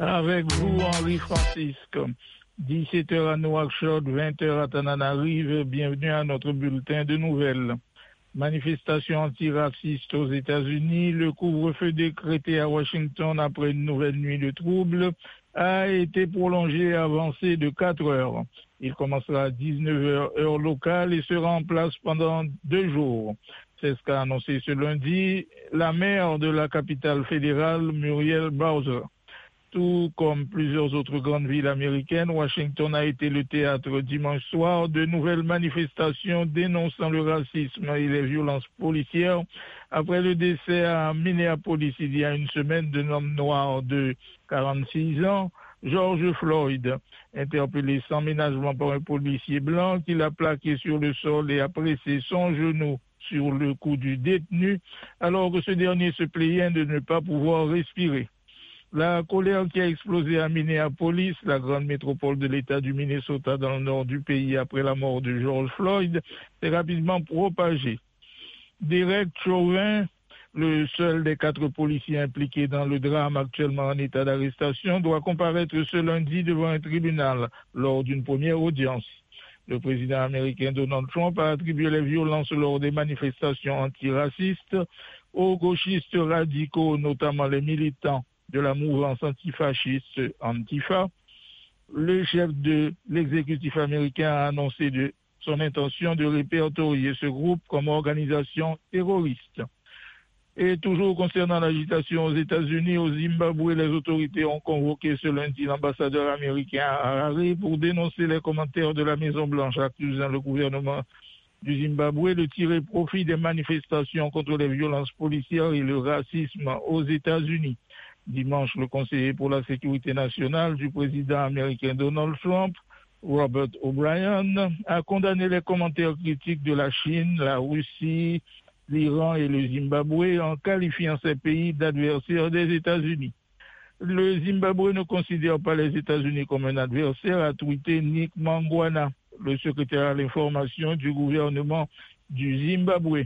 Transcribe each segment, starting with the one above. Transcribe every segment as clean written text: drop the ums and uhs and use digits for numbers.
Avec vous, Henri Francisque. 17h à Nouakchott, 20h à Tananarive. Bienvenue à notre bulletin de nouvelles. Manifestation antiraciste aux États-Unis. Le couvre-feu décrété à Washington après une nouvelle nuit de troubles a été prolongé et avancé de 4 heures. Il commencera à 19h heure locale et sera en place pendant 2 jours. C'est ce qu'a annoncé ce lundi la maire de la capitale fédérale, Muriel Bowser. Tout comme plusieurs autres grandes villes américaines, Washington a été le théâtre dimanche soir de nouvelles manifestations dénonçant le racisme et les violences policières après le décès à Minneapolis il y a une semaine d'un homme noir de 46 ans, George Floyd, interpellé sans ménagement par un policier blanc qui l'a plaqué sur le sol et a pressé son genou sur le cou du détenu alors que ce dernier se plaignait de ne pas pouvoir respirer. La colère qui a explosé à Minneapolis, la grande métropole de l'État du Minnesota dans le nord du pays après la mort de George Floyd, s'est rapidement propagée. Derek Chauvin, le seul des 4 policiers impliqués dans le drame actuellement en état d'arrestation, doit comparaître ce lundi devant un tribunal lors d'une première audience. Le président américain Donald Trump a attribué les violences lors des manifestations antiracistes aux gauchistes radicaux, notamment les militants de la mouvance antifasciste Antifa. Le chef de l'exécutif américain a annoncé son intention de répertorier ce groupe comme organisation terroriste. Et toujours concernant l'agitation aux États-Unis, au Zimbabwe, les autorités ont convoqué ce lundi l'ambassadeur américain à Harare pour dénoncer les commentaires de la Maison-Blanche accusant le gouvernement du Zimbabwe de tirer profit des manifestations contre les violences policières et le racisme aux États-Unis. Dimanche, le conseiller pour la sécurité nationale du président américain Donald Trump, Robert O'Brien, a condamné les commentaires critiques de la Chine, la Russie, l'Iran et le Zimbabwe en qualifiant ces pays d'adversaires des États-Unis. Le Zimbabwe ne considère pas les États-Unis comme un adversaire, a tweeté Nick Mangwana, le secrétaire à l'information du gouvernement du Zimbabwe.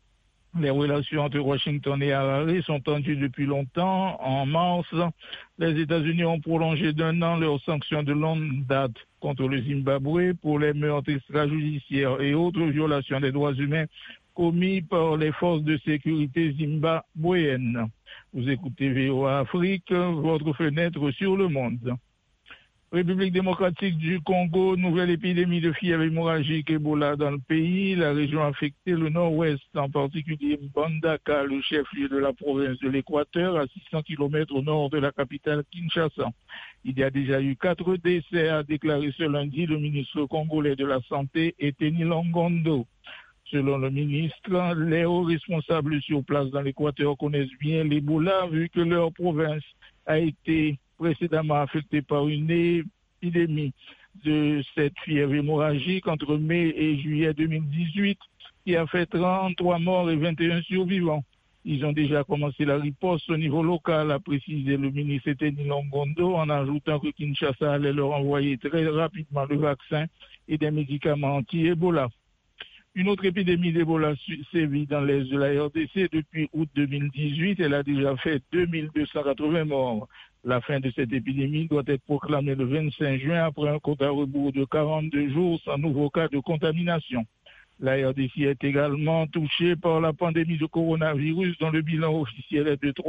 Les relations entre Washington et Harare sont tendues depuis longtemps. En mars, les États-Unis ont prolongé d'1 an leurs sanctions de longue date contre le Zimbabwe pour les meurtres extrajudiciaires et autres violations des droits humains commis par les forces de sécurité zimbabwéennes. Vous écoutez VOA Afrique, votre fenêtre sur le monde. République démocratique du Congo, nouvelle épidémie de fièvre hémorragique Ebola dans le pays. La région affectée, le nord-ouest, en particulier Mbandaka, le chef-lieu de la province de l'Équateur, à 600 km au nord de la capitale Kinshasa. Il y a déjà eu 4 décès, a déclaré ce lundi le ministre congolais de la Santé, Eteni Longondo. Selon le ministre, les hauts responsables sur place dans l'Équateur connaissent bien l'Ebola, vu que leur province a été précédemment affecté par une épidémie de cette fièvre hémorragique entre mai et juillet 2018 qui a fait 33 morts et 21 survivants. Ils ont déjà commencé la riposte au niveau local, a précisé le ministre Eteni Longondo, en ajoutant que Kinshasa allait leur envoyer très rapidement le vaccin et des médicaments anti-Ebola. Une autre épidémie d'Ebola sévit dans l'est de la RDC depuis août 2018. Elle a déjà fait 2280 morts. La fin de cette épidémie doit être proclamée le 25 juin après un compte à rebours de 42 jours sans nouveau cas de contamination. La RDC est également touchée par la pandémie de coronavirus dont le bilan officiel est de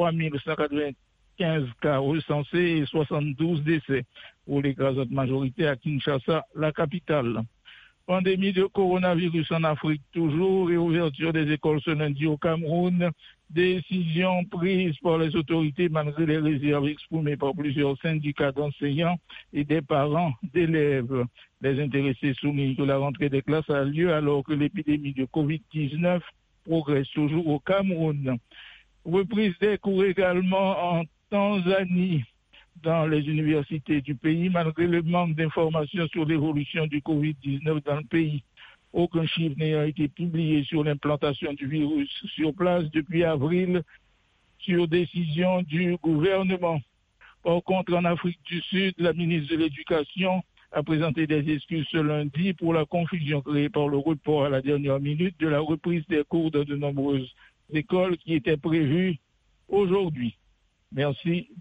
3195 cas recensés et 72 décès, pour l'écrasante majorité à Kinshasa, la capitale. Pandémie de coronavirus en Afrique toujours, réouverture des écoles ce lundi au Cameroun, décision prise par les autorités malgré les réserves exprimées par plusieurs syndicats d'enseignants et des parents d'élèves. Les intéressés soulignent que la rentrée des classes a lieu alors que l'épidémie de Covid-19 progresse toujours au Cameroun. Reprise des cours également en Tanzanie dans les universités du pays, malgré le manque d'informations sur l'évolution du Covid-19 dans le pays. Aucun chiffre n'a été publié sur l'implantation du virus sur place depuis avril, sur décision du gouvernement. Par contre, en Afrique du Sud, la ministre de l'Éducation a présenté des excuses ce lundi pour la confusion créée par le report à la dernière minute de la reprise des cours dans de nombreuses écoles qui étaient prévues aujourd'hui. Merci.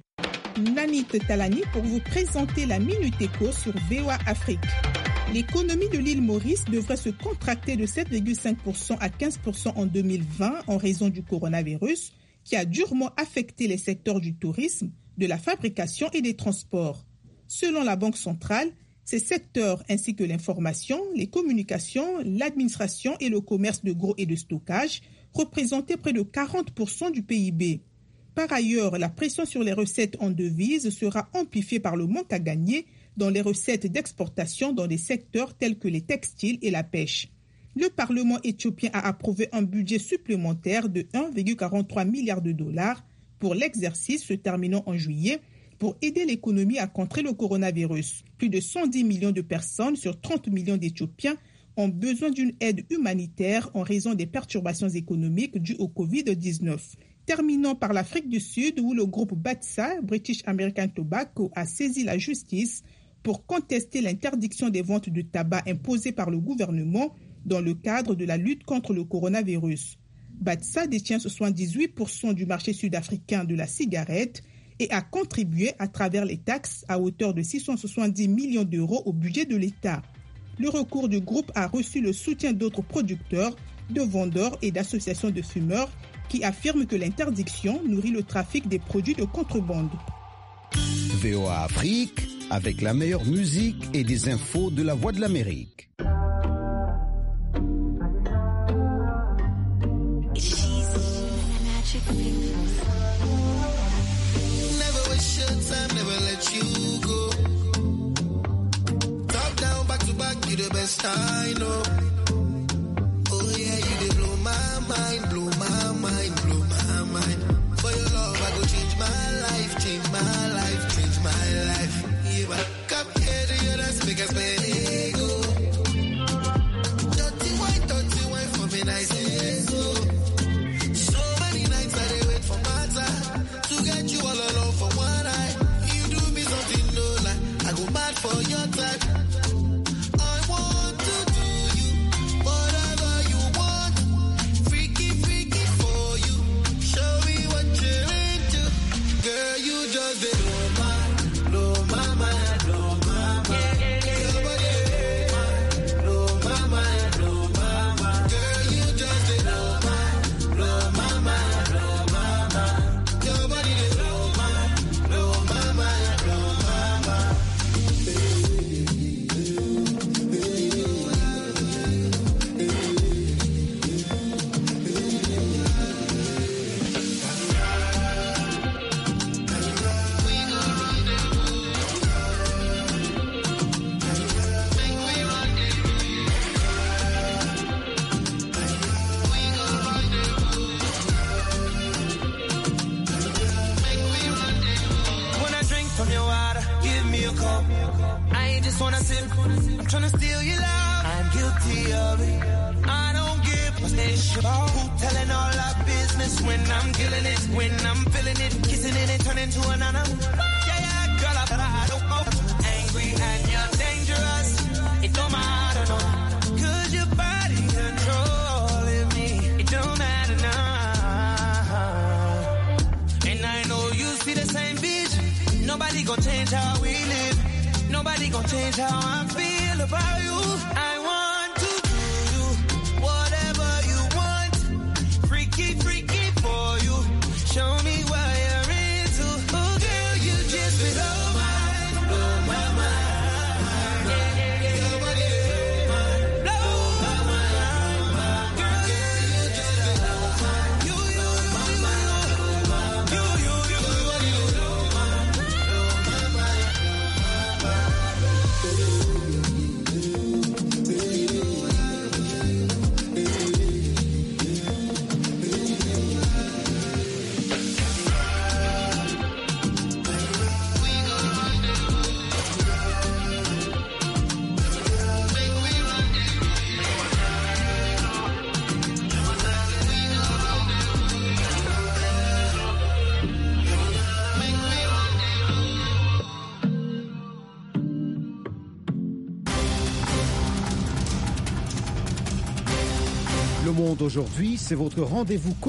Nanit Talani pour vous présenter la Minute Éco sur VOA Afrique. L'économie de l'île Maurice devrait se contracter de 7,5% à 15% en 2020 en raison du coronavirus qui a durement affecté les secteurs du tourisme, de la fabrication et des transports. Selon la Banque centrale, ces secteurs ainsi que l'information, les communications, l'administration et le commerce de gros et de stockage représentaient près de 40% du PIB. Par ailleurs, la pression sur les recettes en devises sera amplifiée par le manque à gagner dans les recettes d'exportation dans des secteurs tels que les textiles et la pêche. Le Parlement éthiopien a approuvé un budget supplémentaire de 1,43 milliard de dollars pour l'exercice se terminant en juillet pour aider l'économie à contrer le coronavirus. Plus de 110 millions de personnes sur 30 millions d'Éthiopiens ont besoin d'une aide humanitaire en raison des perturbations économiques dues au Covid-19. Terminons par l'Afrique du Sud où le groupe BATSA, British American Tobacco, a saisi la justice pour contester l'interdiction des ventes de tabac imposée par le gouvernement dans le cadre de la lutte contre le coronavirus. BATSA détient 78% du marché sud-africain de la cigarette et a contribué à travers les taxes à hauteur de 670 millions d'euros au budget de l'État. Le recours du groupe a reçu le soutien d'autres producteurs, de vendeurs et d'associations de fumeurs qui affirment que l'interdiction nourrit le trafic des produits de contrebande. VOA Afrique, avec la meilleure musique et des infos de la Voix de l'Amérique. I know. Oh yeah, you dey blow my mind, blow my mind, blow my mind. For your love, I go change my life, change my life, change my life. Yeah, come here to your dance, make us play ego. Dirty wine for me, nice and so. So many nights I dey wait for my time to get you all alone for one night. You do me something no lie, I go mad for your type. I'm tryna steal your love, I'm guilty of it. I don't give a snitch about who telling all our business when I'm killing it, when I'm feeling it, kissing it and turning to an animal. Yeah, girl, I don't know. Angry and you're dangerous, it don't matter, no. Cause your body controlling me, it don't matter now. And I know you see the same vision, nobody gon' change how we live. Nobody gon' change how I feel about you. I want to do you whatever you want. Freaky, freaky for you. Show me what you're into. Oh, girl, you just blow my mind. Yeah, yeah, yeah. Blow my mind. Girl, you just blow my mind. You. Le Monde aujourd'hui, c'est votre rendez-vous